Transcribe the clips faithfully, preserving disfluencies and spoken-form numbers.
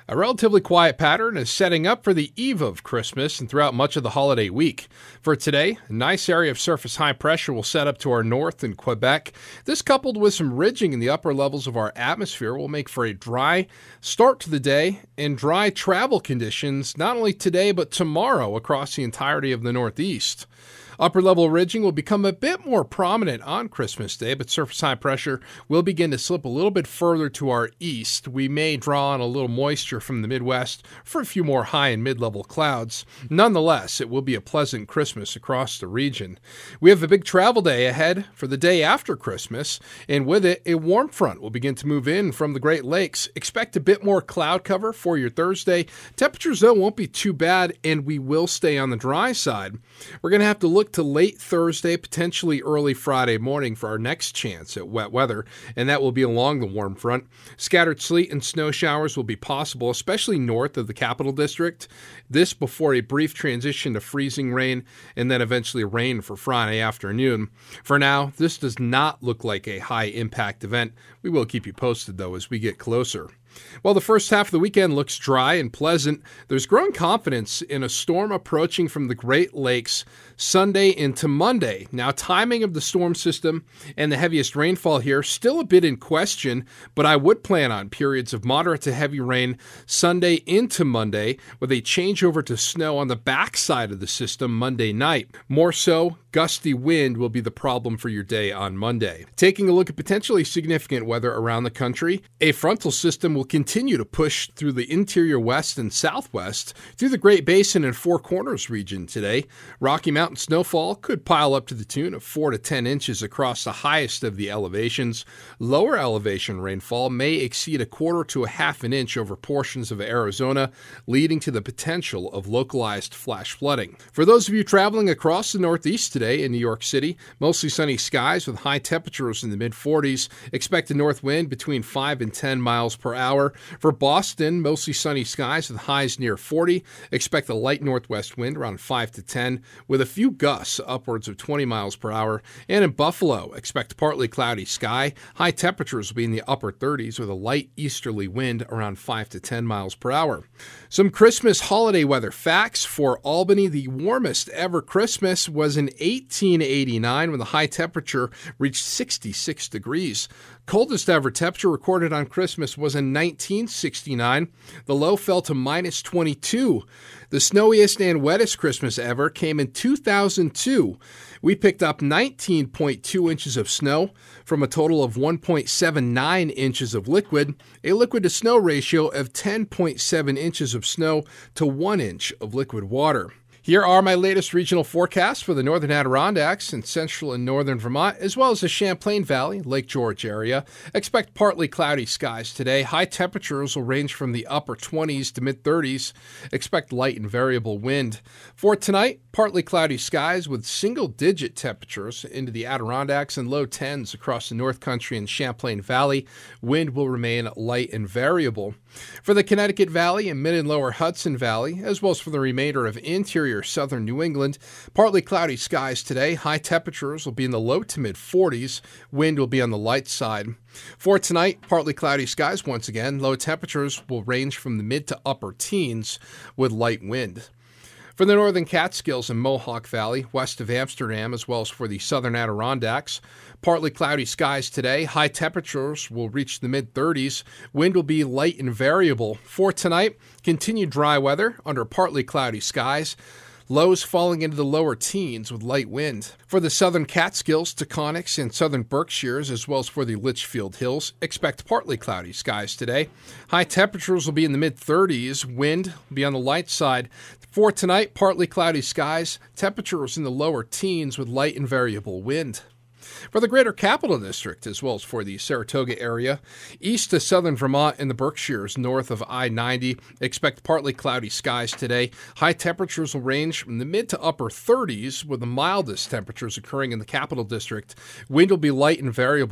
A relatively quiet pattern is setting up for the eve of Christmas and throughout much of the holiday week. For today, a nice area of surface high pressure will set up to our north in Quebec. This, coupled with some ridging in the upper levels of our atmosphere, will make for a dry start to the day and dry travel conditions not only today but tomorrow across the entirety of the Northeast. Upper-level ridging will become a bit more prominent on Christmas Day, but surface high pressure will begin to slip a little bit further to our east. We may draw on a little moisture from the Midwest for a few more high and mid-level clouds. Nonetheless, it will be a pleasant Christmas across the region. We have a big travel day ahead for the day after Christmas, and with it, a warm front will begin to move in from the Great Lakes. Expect a bit more cloud cover for your Thursday. Temperatures, though, won't be too bad, and we will stay on the dry side. We're going to have to look to late Thursday, potentially early Friday morning for our next chance at wet weather, and that will be along the warm front. Scattered sleet and snow showers will be possible, especially north of the Capital District. This before a brief transition to freezing rain and then eventually rain for Friday afternoon. For now, this does not look like a high-impact event. We will keep you posted, though, as we get closer. While the first half of the weekend looks dry and pleasant, there's growing confidence in a storm approaching from the Great Lakes Sunday into Monday. Now, timing of the storm system and the heaviest rainfall here still a bit in question, but I would plan on periods of moderate to heavy rain Sunday into Monday with a changeover to snow on the backside of the system Monday night. More so, gusty wind will be the problem for your day on Monday. Taking a look at potentially significant weather around the country, a frontal system will continue to push through the interior west and southwest through the Great Basin and Four Corners region today. Rocky Mountain snowfall could pile up to the tune of four to ten inches across the highest of the elevations. Lower elevation rainfall may exceed a quarter to a half an inch over portions of Arizona, leading to the potential of localized flash flooding. For those of you traveling across the Northeast today in New York City, mostly sunny skies with high temperatures in the mid forties. Expect a north wind between five and ten miles per hour. For Boston, mostly sunny skies with highs near forty. Expect a light northwest wind around five to ten with a few gusts upwards of twenty miles per hour. And in Buffalo, expect partly cloudy sky. High temperatures will be in the upper thirties with a light easterly wind around five to ten miles per hour. Some Christmas holiday weather facts for Albany. The warmest ever Christmas was in eighteen eighty-nine when the high temperature reached sixty-six degrees. Coldest ever temperature recorded on Christmas was in nineteen sixty-nine. The low fell to minus twenty-two. The snowiest and wettest Christmas ever came in two thousand two. We picked up nineteen point two inches of snow from a total of one point seven nine inches of liquid, a liquid-to-snow ratio of ten point seven inches of snow to one inch of liquid water. Here are my latest regional forecasts for the northern Adirondacks and central and northern Vermont, as well as the Champlain Valley, Lake George area. Expect partly cloudy skies today. High temperatures will range from the upper twenties to mid thirties. Expect light and variable wind. For tonight, partly cloudy skies with single-digit temperatures into the Adirondacks and low tens across the North Country and Champlain Valley. Wind will remain light and variable. For the Connecticut Valley and mid and lower Hudson Valley, as well as for the remainder of interior southern New England, partly cloudy skies today. High temperatures will be in the low to mid forties. Wind will be on the light side. For tonight, partly cloudy skies once again. Low temperatures will range from the mid to upper teens with light wind. For the northern Catskills and Mohawk Valley, west of Amsterdam, as well as for the southern Adirondacks, partly cloudy skies today. High temperatures will reach the mid thirties. Wind will be light and variable. For tonight, continued dry weather under partly cloudy skies. Lows falling into the lower teens with light wind. For the southern Catskills, Taconics, and southern Berkshires, as well as for the Litchfield Hills, expect partly cloudy skies today. High temperatures will be in the mid thirties. Wind will be on the light side. For tonight, partly cloudy skies. Temperatures in the lower teens with light and variable wind. For the greater Capital District, as well as for the Saratoga area, east to southern Vermont and the Berkshires north of I ninety, expect partly cloudy skies today. High temperatures will range from the mid to upper thirties, with the mildest temperatures occurring in the Capital District. Wind will be light and variable.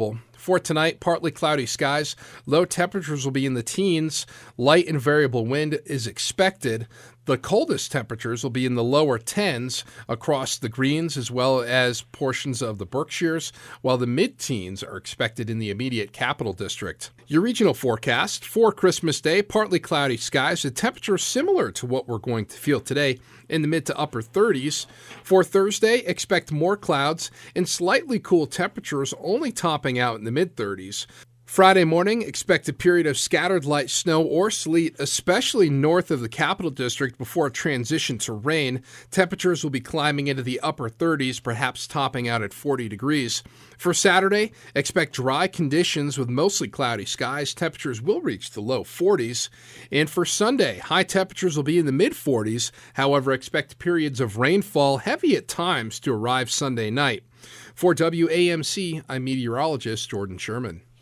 For tonight, partly cloudy skies. Low temperatures will be in the teens. Light and variable wind is expected. The coldest temperatures will be in the lower tens across the Greens as well as portions of the Berkshires, while the mid-teens are expected in the immediate Capital District. Your regional forecast for Christmas Day, partly cloudy skies. The temperature is similar to what we're going to feel today in the mid to upper thirties. For Thursday, expect more clouds and slightly cool temperatures, only topping out in the mid-thirties. Friday morning, expect a period of scattered light snow or sleet, especially north of the Capital District, before a transition to rain. Temperatures will be climbing into the upper thirties, perhaps topping out at forty degrees. For Saturday, expect dry conditions with mostly cloudy skies. Temperatures will reach the low forties. And for Sunday, high temperatures will be in the mid-forties. However, expect periods of rainfall, heavy at times, to arrive Sunday night. For W A M C, I'm meteorologist Jordan Sherman.